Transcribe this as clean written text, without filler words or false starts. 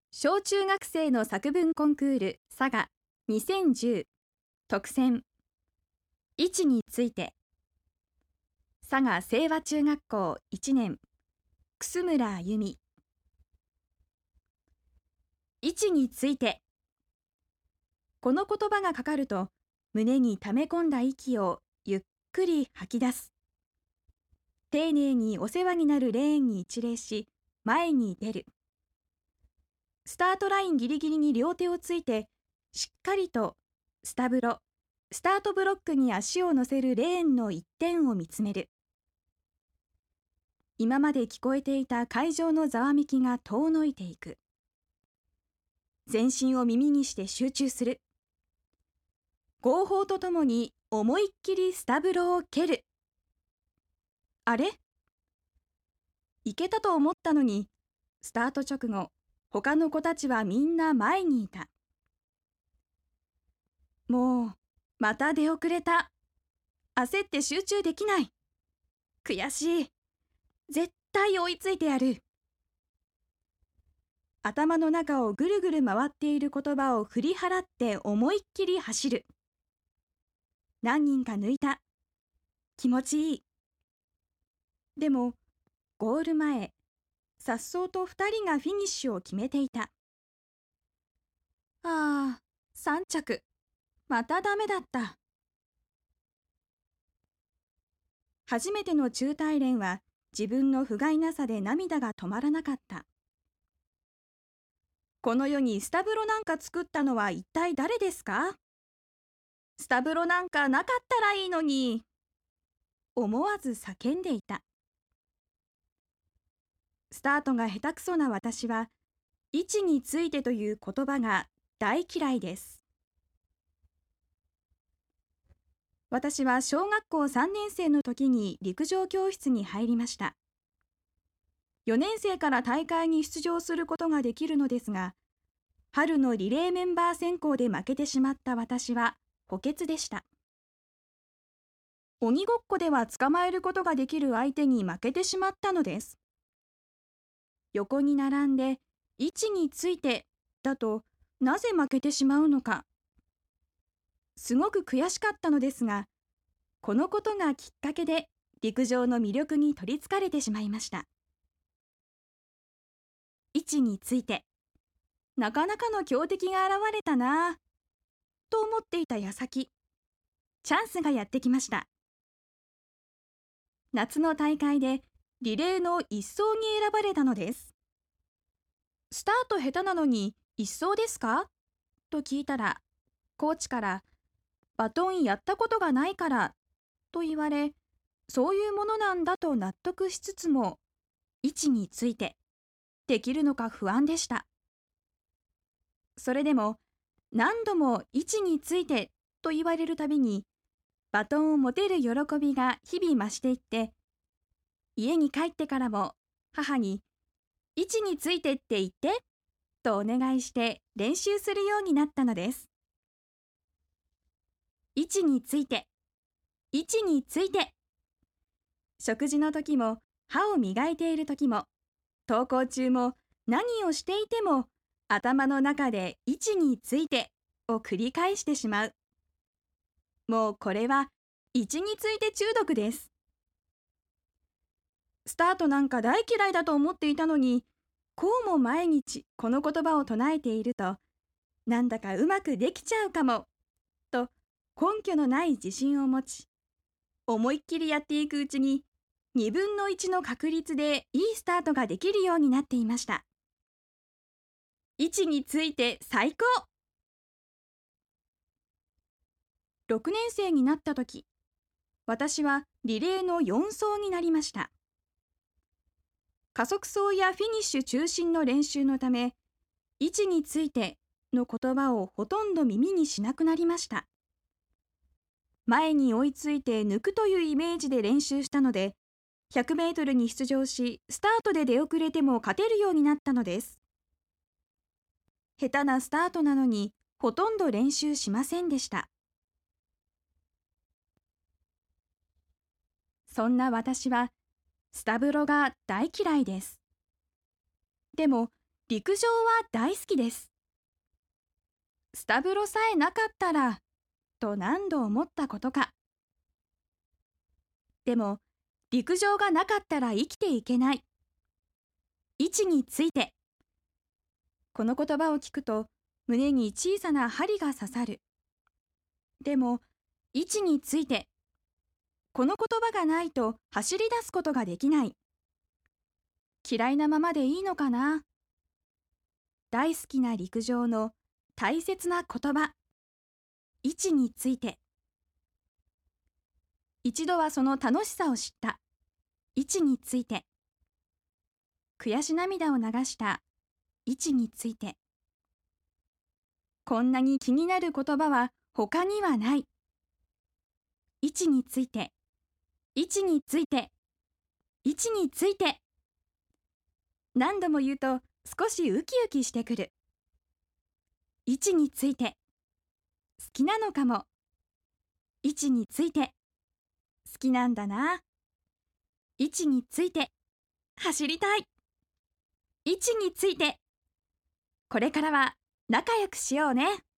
小中学生の作文コンクール佐賀2010特選位置について佐賀清和中学校1年楠村由美。位置について、この言葉がかかると胸に溜め込んだ息をゆっくり吐き出す。丁寧にお世話になるレーンに一礼し前に出る。スタートラインギリギリに両手をついてしっかりとスタートブロックに足を乗せるレーンの一点を見つめる。今まで聞こえていた会場のざわめきが遠のいていく。全身を耳にして集中する。号砲とともに思いっきりスタブロを蹴る。あれ？いけたと思ったのに、スタート直後、他の子たちはみんな前にいた。もう、また出遅れた。焦って集中できない。悔しい。絶対追いついてやる。頭の中をぐるぐる回っている言葉を振り払って思いっきり走る。何人か抜いた。気持ちいい。でも、ゴール前、さっそうと2人がフィニッシュを決めていた。ああ、3着。またダメだった。初めての中大連は自分の不甲斐なさで涙が止まらなかった。この世にスタブロなんか作ったのは一体誰ですか？スタブロなんかなかったらいいのに。思わず叫んでいた。スタートが下手くそな私は、位置についてという言葉が大嫌いです。私は小学校3年生の時に陸上教室に入りました。4年生から大会に出場することができるのですが、春のリレーメンバー選考で負けてしまった私は補欠でした。鬼ごっこでは捕まえることができる相手に負けてしまったのです。横に並んで位置についてだとなぜ負けてしまうのか。すごく悔しかったのですが、このことがきっかけで陸上の魅力に取りつかれてしまいました。位置について、なかなかの強敵が現れたなぁと思っていた矢先、チャンスがやってきました。夏の大会でリレーの一走に選ばれたのです。スタート下手なのに一走ですかと聞いたら、コーチからバトンやったことがないからと言われ、そういうものなんだと納得しつつも、位置についてできるのか不安でした。それでも何度も位置についてと言われるたびに、バトンを持てる喜びが日々増していって、家に帰ってからも母に位置についてって言ってとお願いして練習するようになったのです。位置について、位置について。食事の時も歯を磨いている時も登校中も何をしていても頭の中で位置についてを繰り返してしまう。もうこれは位置について中毒です。スタートなんか大嫌いだと思っていたのに、こうも毎日この言葉を唱えていると、なんだかうまくできちゃうかもと根拠のない自信を持ち、思いっきりやっていくうちに2分の1の確率でいいスタートができるようになっていました。位置について最高。6年生になった時、私はリレーの4走になりました。加速走やフィニッシュ中心の練習のため、位置についての言葉をほとんど耳にしなくなりました。前に追いついて抜くというイメージで練習したので、100メートルに出場し、スタートで出遅れても勝てるようになったのです。下手なスタートなのに、ほとんど練習しませんでした。そんな私は、スタブロが大嫌いです。でも、 陸上は大好きです。スタブロさえなかったら、と何度思ったことか。でも、陸上がなかったら生きていけない。位置について。この言葉を聞くと、胸に小さな針が刺さる。でも、位置について。この言葉がないと走り出すことができない。嫌いなままでいいのかな。大好きな陸上の大切な言葉。位置について。一度はその楽しさを知った。位置について。悔し涙を流した位置について。こんなに気になる言葉は他にはない。位置について。位置について。位置について。何度も言うと少しウキウキしてくる。位置について。好きなのかも。位置について。好きなんだな。位置について。走りたい。位置について。これからは仲良くしようね。